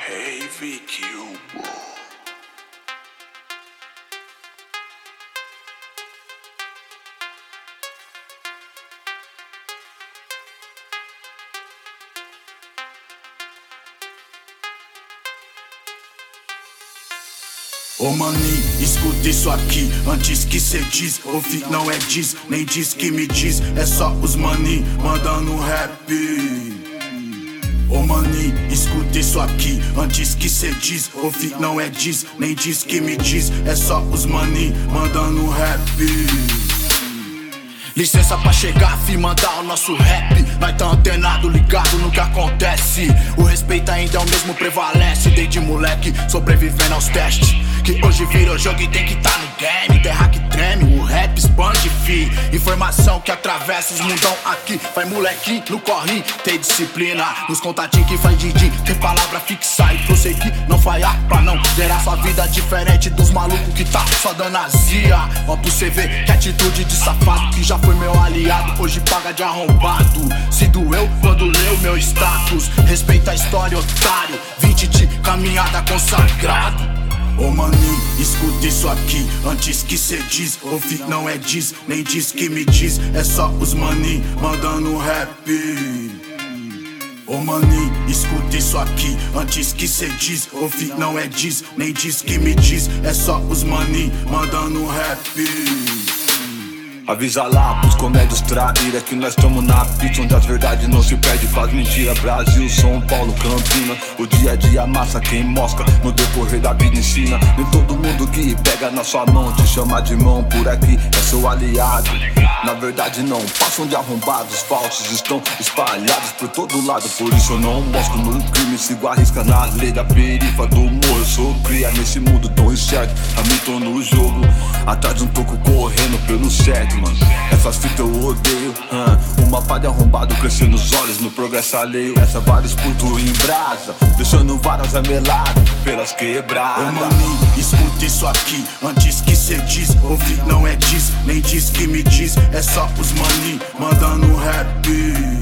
Heavy Cube. Ô maninho, escuta isso aqui antes que cê diz. Ouvi não é diz, nem diz que me diz. É só os maninho mandando rap. Ô maninho, escuta isso aqui antes que cê diz. Ouvi não é diz, nem diz que me diz. É só os maninho mandando rap. Licença pra chegar, fi, mandar o nosso rap. Nós tá antenado, ligado no que acontece. O respeito ainda é o mesmo, prevalece. Desde moleque, sobrevivendo aos testes. Que hoje virou jogo e tem que tá no game. Terra que treme, o rap expande, fi. Informação que atravessa os mundão aqui. Vai molequinho no corrinho, tem disciplina. Nos contatinhos que faz din-din, tem palavra fixar e prosseguir. Não falhar pra não gerar sua vida diferente dos malucos que tá só dando azia. Ó pra você ver que atitude de safado que já foi meu aliado, hoje paga de arrombado. Se doeu quando leu meu status. Respeita a história, otário. 20 de caminhada consagrado. Ô maninho, escuta isso aqui antes que cê diz. Ouvi não é diz, nem diz que me diz. É só os maninho mandando rap. Ô maninho, escuta isso aqui antes que cê diz. Ouvi não é diz, nem diz que me diz. É só os maninho mandando rap. Avisa lá pros comédios traíra que nós tamo na pista onde as verdades não se perde, faz mentira. Brasil, São Paulo, Campinas. O dia a dia massa quem mostra, no decorrer da vida ensina. Nem todo mundo que pega na sua mão te chama de mão por aqui é seu aliado. Na verdade não, passam de arrombados, falsos estão espalhados por todo lado. Por isso eu não mostro no crime, sigo a risca na lei da perifa do morro. Eu sou cria nesse mundo tão incerto, também tô no jogo, atrás de um toco correndo pelo certo. Essas fitas eu odeio, uma pá de arrombado crescendo nos olhos no progresso alheio. Essa vários putos em brasa, deixando varas ameladas pelas quebradas. Ô maninho, escuta isso aqui antes que cê diz. Ouvi não é diz, nem diz que me diz. É só os maninho mandando rap.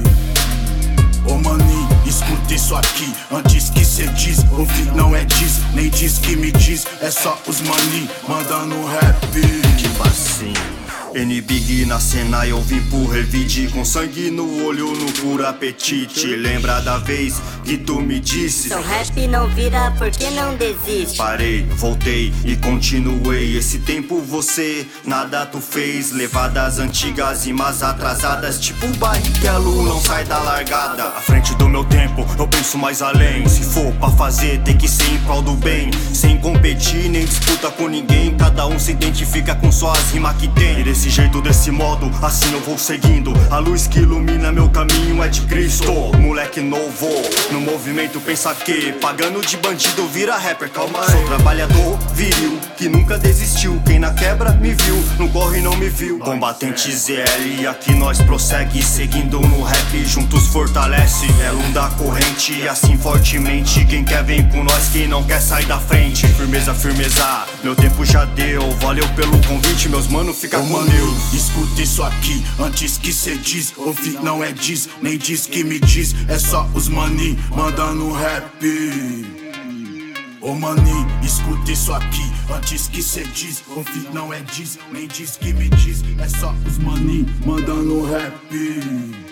Ô maninho, escuta isso aqui antes que cê diz. Ouvi não é diz, nem diz que me diz. É só os maninho mandando rap. Que passinho. N-Big na cena, eu vim pro revide. Com sangue no olho, no puro apetite. Lembra da vez que tu me disse: seu rap não vira porque não desiste. Parei, voltei e continuei. Esse tempo você, nada tu fez. Levadas antigas, rimas atrasadas. Tipo Barrichello, não sai da largada. À frente do meu tempo, eu penso mais além. Se for pra fazer, tem que ser em prol do bem. Sem competir, nem disputa com ninguém. Cada um se identifica com suas rimas que tem. Desse jeito, desse modo, assim eu vou seguindo. A luz que ilumina meu caminho é de Cristo. Moleque novo, no movimento pensa que pagando de bandido vira rapper, calma aí. Sou trabalhador, viril, que nunca desistiu. Quem na quebra me viu, no corre não me viu. Combatente ZL, aqui nós prossegue. Seguindo no rap, juntos fortalece. É um da corrente, assim fortemente. Quem quer vem com nós, quem não quer sai da frente. Firmeza, firmeza, meu tempo já deu. Valeu pelo convite, meus mano, fica com Deus. Escuta isso aqui antes que cê diz. Ouvi não é diz, nem diz que me diz. É só os maninho mandando rap. Ô maninho, escuta isso aqui antes que cê diz. Ouvi não é diz, nem diz que me diz. É só os maninho mandando rap.